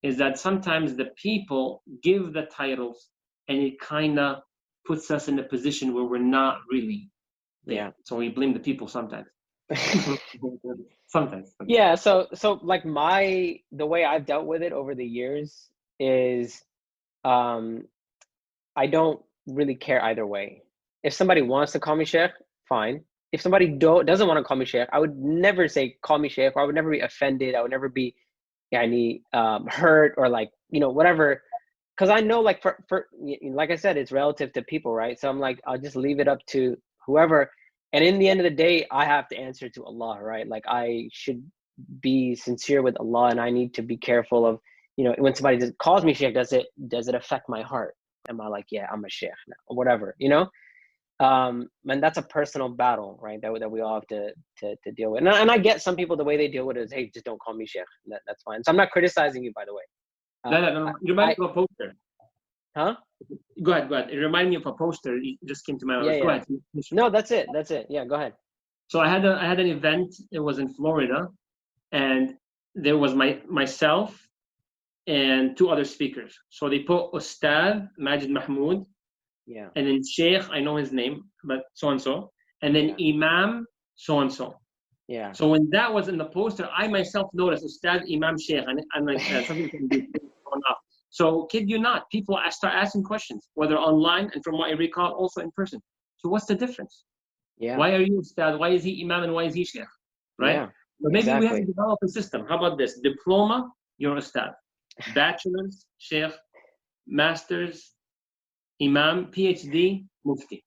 Speaker 3: is that sometimes the people give the titles and it kind of puts us in a position where we're not really there.
Speaker 2: Yeah.
Speaker 3: So we blame the people sometimes. sometimes.
Speaker 2: Yeah. So, so like my, the way I've dealt with it over the years is, um, I don't really care either way. If somebody wants to call me Sheikh, fine. If somebody don't, doesn't want to call me Sheikh, I would never say, call me Sheikh, or I would never be offended. I would never be, yani, um, hurt or like, you know, whatever. Cause I know like for, for, like I said, it's relative to people, right? So I'm like, I'll just leave it up to whoever. And in the end of the day, I have to answer to Allah, right? Like I should be sincere with Allah, and I need to be careful of, you know, when somebody just calls me Sheikh, does it, does it affect my heart? Am I like, yeah, I'm a Sheikh now, or whatever, you know? Um, and that's a personal battle, right? That, that we all have to, to, to deal with. And, and I get some people, the way they deal with it is, hey, just don't call me Sheikh. That, that's fine. So I'm not criticizing you, by the way. Uh,
Speaker 3: no, no, no. It reminds me of a poster.
Speaker 2: Huh?
Speaker 3: Go ahead, go ahead. It reminded me of a poster. It just came to my mind.
Speaker 2: Yeah,
Speaker 3: Go
Speaker 2: yeah.
Speaker 3: ahead.
Speaker 2: No, that's it. That's it. Yeah, go ahead.
Speaker 3: So I had a, I had an event. It was in Florida, and there was my myself and two other speakers. So they put Ustad Majid Mahmoud,
Speaker 2: Yeah.
Speaker 3: and then Sheikh, I know his name, but so and so, and then
Speaker 2: Yeah.
Speaker 3: Imam so and so.
Speaker 2: Yeah.
Speaker 3: So when that was in the poster, I myself noticed Ustad Imam Sheikh, and I'm like, uh, something can be going off. So kid you not, people start asking questions, whether online and from what I recall, also in person. So what's the difference?
Speaker 2: Yeah.
Speaker 3: Why are you Ustad? Why is he Imam and why is he Sheikh? Right?
Speaker 2: Yeah.
Speaker 3: But maybe
Speaker 2: exactly.
Speaker 3: we have to develop a system. How about this? Diploma, you're Ustad. Bachelor's, Sheikh. Master's, Imam. PhD, Mufti.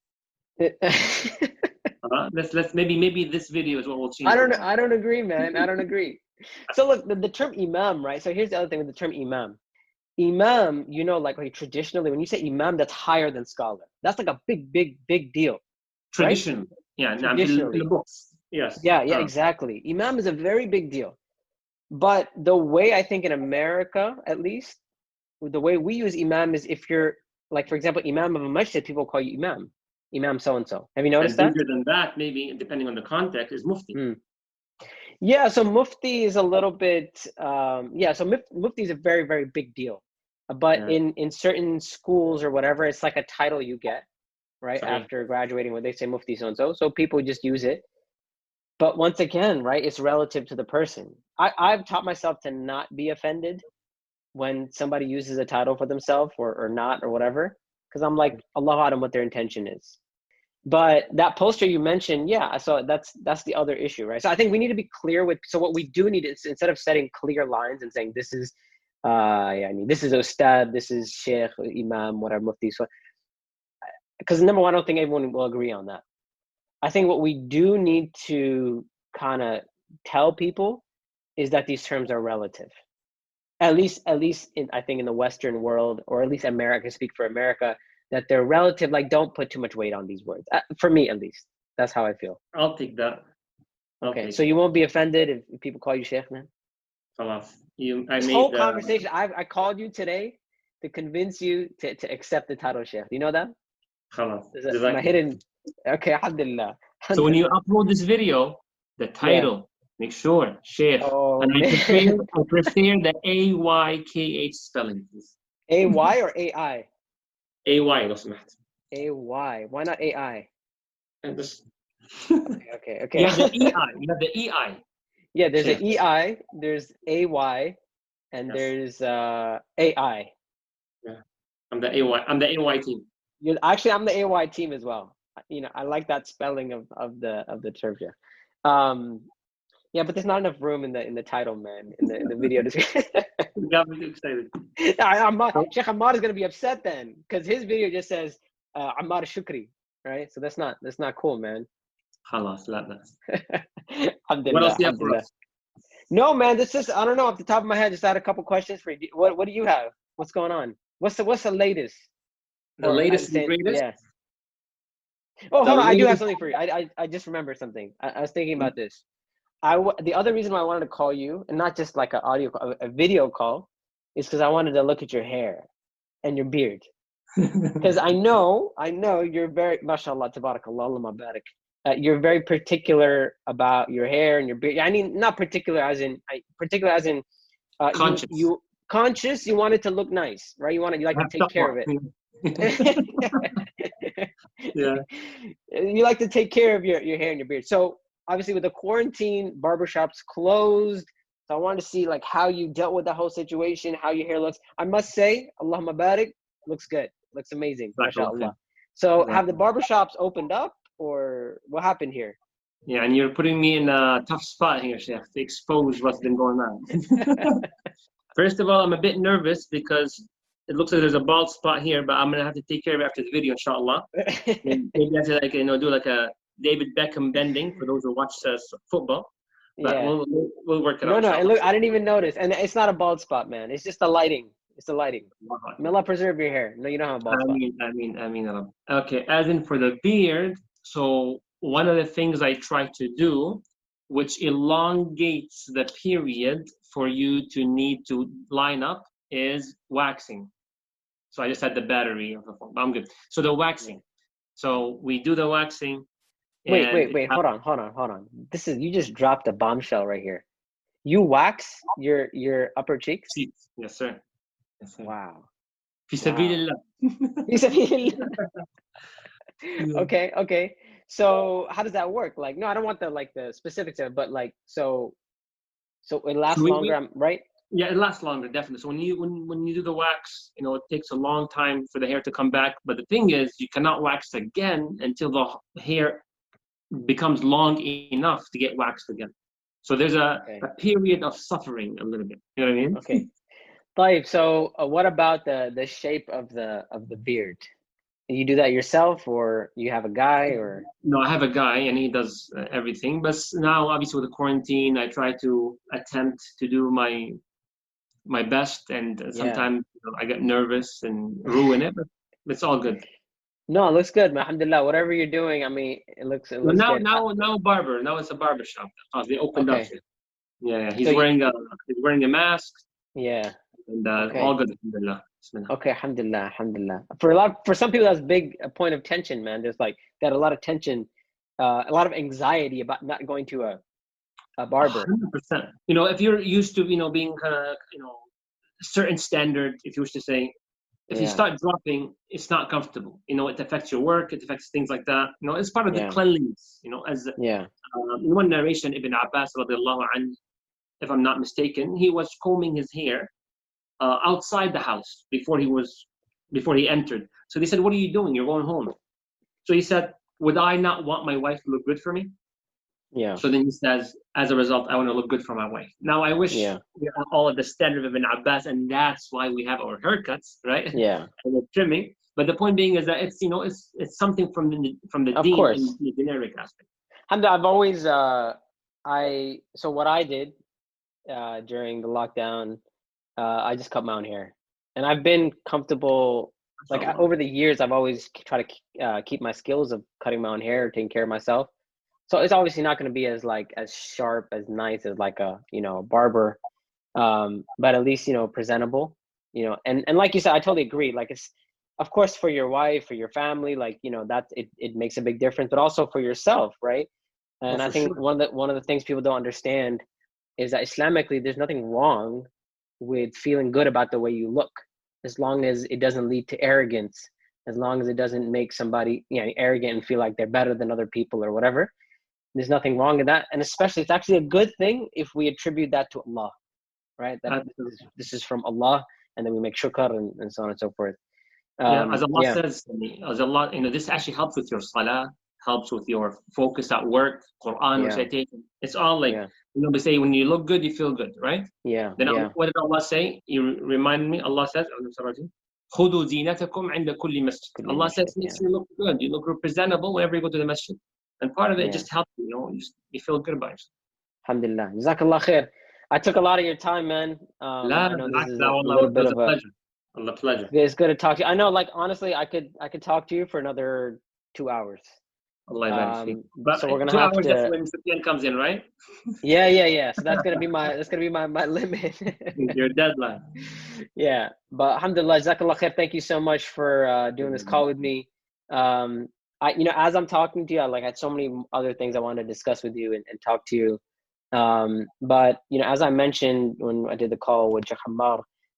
Speaker 3: uh, let's let's maybe maybe this video is what will change.
Speaker 2: I don't I don't agree, man. I don't agree. So look, the, the term Imam, right? So here's the other thing with the term Imam. Imam, you know, like, like traditionally, when you say Imam, that's higher than scholar. That's like a big, big, big deal.
Speaker 3: Tradition. Right? Yeah,
Speaker 2: traditionally.
Speaker 3: In the books. Yes.
Speaker 2: Yeah, yeah,
Speaker 3: uh.
Speaker 2: exactly. Imam is a very big deal. But the way I think in America, at least, the way we use Imam is if you're, like, for example, Imam of a masjid, people call you Imam. Imam so-and-so. Have you noticed
Speaker 3: and
Speaker 2: that?
Speaker 3: Bigger than that, maybe, depending on the context, is Mufti.
Speaker 2: Mm. Yeah, so Mufti is a little bit, um, yeah, so Mufti is a very, very big deal. But yeah. in, in certain schools or whatever, it's like a title you get, right? Sorry. After graduating, where they say Mufti so-and-so. So people just use it. But once again, right, it's relative to the person. I, I've taught myself to not be offended when somebody uses a title for themselves or, or not or whatever, because I'm like, Allah A'lam what their intention is. But that poster you mentioned, yeah, so that's that's the other issue, right? So I think we need to be clear with, so what we do need is, instead of setting clear lines and saying this is, uh, yeah, I mean, this is Ustad, this is Sheikh, Imam, whatever, Mufti. So, because number one, I don't think everyone will agree on that. I think what we do need to kind of tell people is that these terms are relative. At least, at least in, I think in the Western world, or at least America, speak for America, that they're relative. Like, don't put too much weight on these words. Uh, for me, at least, that's how I feel.
Speaker 3: I'll take that. I'll
Speaker 2: okay,
Speaker 3: take
Speaker 2: so you won't be offended if, if people call you Sheikh, man?
Speaker 3: You, I
Speaker 2: this
Speaker 3: made
Speaker 2: whole
Speaker 3: the...
Speaker 2: conversation, I I called you today to convince you to, to accept the title Sheikh. Do you know that?
Speaker 3: Is
Speaker 2: my hidden? Okay, alhamdulillah.
Speaker 3: So when you upload this video, the title, yeah. make sure Sheikh.
Speaker 2: Oh,
Speaker 3: and I prefer, I prefer the A Y K H spelling, please.
Speaker 2: A Y or A I?
Speaker 3: A Y, لو سمحت.
Speaker 2: A Y. Why not A I?
Speaker 3: And this...
Speaker 2: okay, okay, okay.
Speaker 3: You have the E I. You have the E I.
Speaker 2: Yeah, there's an E I, there's A Y, and yes. there's uh, A I.
Speaker 3: Yeah, I'm the A Y. I'm the A Y team.
Speaker 2: You're, actually, I'm the A Y team as well. You know, I like that spelling of, of the of the term. Yeah. Um, yeah, but there's not enough room in the in the title, man. In the in the video description.
Speaker 3: You got me excited.
Speaker 2: Ammar, Sheikh Ammar is gonna be upset then, because his video just says uh, Ammar Shukri, right? So that's not that's not cool, man.
Speaker 3: Khalas, la
Speaker 2: What
Speaker 3: else do you have for us?
Speaker 2: No, man, this is, I don't know, off the top of my head, just had a couple questions for you. What What do you have? What's going on? What's the What's the latest?
Speaker 3: The or, latest and greatest?
Speaker 2: Yeah. Oh, hold on, I do have something for you. I I, I just remembered something. I, I was thinking about this. I the other reason why I wanted to call you, and not just like an audio, a, a video call, is because I wanted to look at your hair and your beard. Because I know, I know you're very, mashallah, tabarakallah, Allah barak. Uh, you're very particular about your hair and your beard. I mean, not particular as in, I, particular as in, uh,
Speaker 3: conscious.
Speaker 2: You, you conscious. You want it to look nice, right? You want to, you like to take care of it.
Speaker 3: Yeah.
Speaker 2: You like to take care of your, your hair and your beard. So obviously with the quarantine, barbershops closed. So I wanted to see like how you dealt with the whole situation, how your hair looks. I must say, Allahumma barik, looks good. Looks amazing. MashaAllah. So have the barbershops opened up or what happened here?
Speaker 3: Yeah, and you're putting me in a tough spot here, Sheikh, to expose what's been going on. First of all, I'm a bit nervous because it looks like there's a bald spot here, but I'm gonna have to take care of it after the video, inshallah. Maybe I have to like you know do like a David Beckham bending for those who watch uh, football. But
Speaker 2: Yeah.
Speaker 3: we'll, we'll we'll work it
Speaker 2: No,
Speaker 3: out.
Speaker 2: no,
Speaker 3: inshallah.
Speaker 2: and look, I didn't even notice, and it's not a bald spot, man. It's just the lighting. It's the lighting. May Allah preserve your hair. No, you don't have a bald
Speaker 3: I
Speaker 2: spot.
Speaker 3: mean, I mean, I mean. um, Okay, as in for the beard. So one of the things I try to do, which elongates the period for you to need to line up, is waxing. So I just had the battery of the phone, but I'm good. So the waxing. So we do the waxing.
Speaker 2: Wait,
Speaker 3: and
Speaker 2: wait, wait. Hold on, hold on, hold on. This is you just dropped a bombshell right here. You wax your your upper cheeks?
Speaker 3: Cheeks. Yes, sir. Yes, sir.
Speaker 2: Wow.
Speaker 3: Fi sabilillah.
Speaker 2: You said- okay, okay. So how does that work? Like, no, I don't want the like the specifics of it, but like, so, so it lasts
Speaker 3: So we-
Speaker 2: longer, I'm right?
Speaker 3: Yeah, it lasts longer, definitely. So when you when when you do the wax, you know, it takes a long time for the hair to come back. But the thing is, you cannot wax again until the hair becomes long enough to get waxed again. So there's a,
Speaker 2: Okay.
Speaker 3: a period of suffering a little bit. You know what I mean?
Speaker 2: Okay. Taib, so uh, what about the the shape of the of the beard? You do that yourself, or you have a guy, or
Speaker 3: No, I have a guy and he does uh, everything. But now, obviously, with the quarantine, I try to attempt to do my my best, and uh, sometimes you know, I get nervous and ruin it. But it's all good.
Speaker 2: no? It looks good, man. Alhamdulillah. Whatever you're doing, I mean, it looks it
Speaker 3: Well,
Speaker 2: looks
Speaker 3: now,
Speaker 2: good.
Speaker 3: now, now, barber. Now it's a barber shop. Oh, they opened up.
Speaker 2: Okay.
Speaker 3: Here. Yeah, yeah. He's
Speaker 2: So you-
Speaker 3: wearing a he's wearing a mask,
Speaker 2: Yeah.
Speaker 3: and uh,
Speaker 2: Okay.
Speaker 3: all good. Alhamdulillah. Bismillah.
Speaker 2: Okay. Alhamdulillah. Alhamdulillah. For a lot, for some people, that's big a point of tension, man. There's like got a lot of tension, uh, a lot of anxiety about not going to a a barber.
Speaker 3: Hundred percent. You know, if you're used to you know being kind of you know certain standard, if you wish to say, if you
Speaker 2: Yeah.
Speaker 3: start dropping, it's not comfortable. You know, it affects your work. It affects things like that. You know, it's part of
Speaker 2: Yeah.
Speaker 3: the cleanliness. You know, as
Speaker 2: Yeah.
Speaker 3: um, in one narration, Ibn Abbas, radiallahu anhu, if I'm not mistaken, he was combing his hair uh, outside the house before he was before he entered. So they said, "What are you doing? You're going home." So he said, "Would I not want my wife to look good for me?"
Speaker 2: Yeah.
Speaker 3: So then he says, as a result, I want to look good for my wife. Now I wish
Speaker 2: Yeah.
Speaker 3: we are all at the standard of Ibn Abbas, and that's why we have our haircuts, right?
Speaker 2: Yeah.
Speaker 3: And the trimming. But the point being is that it's you know it's it's something from the from the
Speaker 2: Of
Speaker 3: deen
Speaker 2: course.
Speaker 3: in the generic aspect.
Speaker 2: Alhamdulillah, I've always uh I so what I did uh during the lockdown, uh I just cut my own hair, and I've been comfortable. Like I, over the years, I've always tried to uh, keep my skills of cutting my own hair, taking care of myself. So it's obviously not going to be as like as sharp, as nice as like a you know barber, um, but at least you know presentable. You know, and and like you said, I totally agree. Like it's of course for your wife, for your family, like you know that it it makes a big difference, but also for yourself, right? And
Speaker 3: Oh,
Speaker 2: I
Speaker 3: for
Speaker 2: think
Speaker 3: sure.
Speaker 2: one of the one of the things people don't understand is that Islamically, there's nothing wrong with feeling good about the way you look, as long as it doesn't lead to arrogance, as long as it doesn't make somebody you know arrogant and feel like they're better than other people or whatever. There's nothing wrong in that, and especially it's actually a good thing if we attribute that to Allah, right? That this is, this is from Allah, and then we make shukr and, and so on and so forth. Um,
Speaker 3: Yeah, as Allah
Speaker 2: yeah,
Speaker 3: says, as Allah, you know, this actually helps with your salah, helps with your focus at work, Quran
Speaker 2: Yeah.
Speaker 3: recitation. It's all like,
Speaker 2: Yeah.
Speaker 3: you know, they say when you look good, you feel good, right?
Speaker 2: yeah,
Speaker 3: Then
Speaker 2: yeah,
Speaker 3: what did Allah say? You remind me, Allah says, خُذُوا زِينَتَكُمْ عِنْدَ كُلِّ مسجد.
Speaker 2: كل
Speaker 3: Allah says,
Speaker 2: مسجد,
Speaker 3: make
Speaker 2: yeah.
Speaker 3: sure you look good, you look presentable whenever you go to the masjid. And part of it
Speaker 2: Yeah.
Speaker 3: just helps you, you know, you, just, you feel good about yourself.
Speaker 2: Alhamdulillah. Jazakallah khair. I took a lot of your time, man. Um,
Speaker 3: La,
Speaker 2: I know this is a
Speaker 3: la, wallah,
Speaker 2: little
Speaker 3: it
Speaker 2: bit
Speaker 3: was
Speaker 2: of
Speaker 3: a
Speaker 2: a.
Speaker 3: pleasure. Allah, pleasure.
Speaker 2: It's good to talk to you. I know, like honestly, I could I could talk to you for another two hours.
Speaker 3: Allah yabarak feek.
Speaker 2: Um,
Speaker 3: But
Speaker 2: so we're gonna
Speaker 3: two
Speaker 2: have
Speaker 3: hours,
Speaker 2: to.
Speaker 3: that's when Sufyan comes in, right?
Speaker 2: Yeah, yeah, yeah. So that's gonna be my that's gonna be my my limit.
Speaker 3: Your deadline.
Speaker 2: Yeah, but alhamdulillah, jazakallah khair. Thank you so much for uh, doing this call with me. Um, I, you know, as I'm talking to you, I like had so many other things I wanted to discuss with you and, and talk to you. Um, but you know, as I mentioned when I did the call with Sheikh Ammar,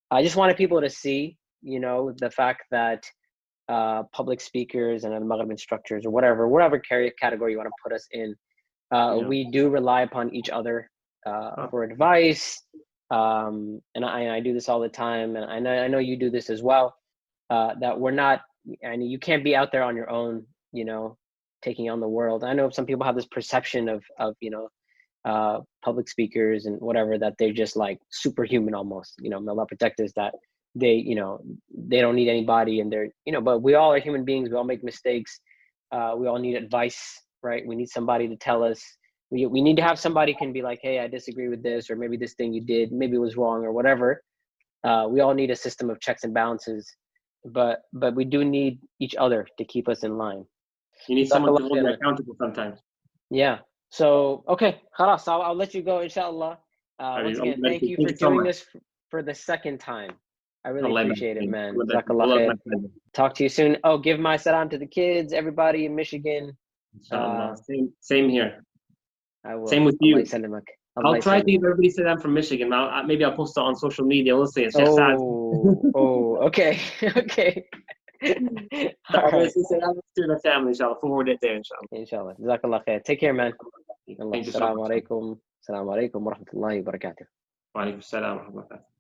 Speaker 2: I just wanted people to see, you know, the fact that uh, public speakers and Al-Maghrib instructors or whatever, whatever category you want to put us in, uh,
Speaker 3: Yeah.
Speaker 2: we do rely upon each other uh,
Speaker 3: Oh.
Speaker 2: for advice. Um, and I, I do this all the time, and I know I know you do this as well. Uh, that we're not, and you can't be out there on your own, you know, taking on the world. I know some people have this perception of of you know, uh, public speakers and whatever, that they're just like superhuman almost. You know, may Allah protect us, that they, you know, they don't need anybody, and they're, you know, but we all are human beings. We all make mistakes. Uh, we all need advice, right? We need somebody to tell us. We we need to have somebody can be like, hey, I disagree with this, or maybe this thing you did, maybe it was wrong, or whatever. Uh, we all need a system of checks and balances, but but we do need each other to keep us in line.
Speaker 3: You need someone to hold you accountable sometimes.
Speaker 2: Yeah. So, okay, khalas, I'll, I'll let you go, inshallah. Uh, once again, thank you for doing this for the second time. I really appreciate it, man. Jazakallah khair. Talk to you soon. Oh, give my salam to the kids, everybody in Michigan.
Speaker 3: Uh, same, same here.
Speaker 2: I will.
Speaker 3: Same with you.
Speaker 2: I'll
Speaker 3: try to give everybody say I'm from Michigan. I'll, maybe I'll post it on social media. We'll see.
Speaker 2: Oh, oh, okay, okay.
Speaker 3: All right. Say salam to the family, inshallah. Forward it there, inshallah.
Speaker 2: Inshallah. Jazakallah khair. Take care, man.
Speaker 3: Thank you so
Speaker 2: Assalamu
Speaker 3: much.
Speaker 2: alaikum. Assalamu alaikum wa rahmatullahi wa barakatuh.
Speaker 3: Wa alaikum assalam wa rahmatullahi.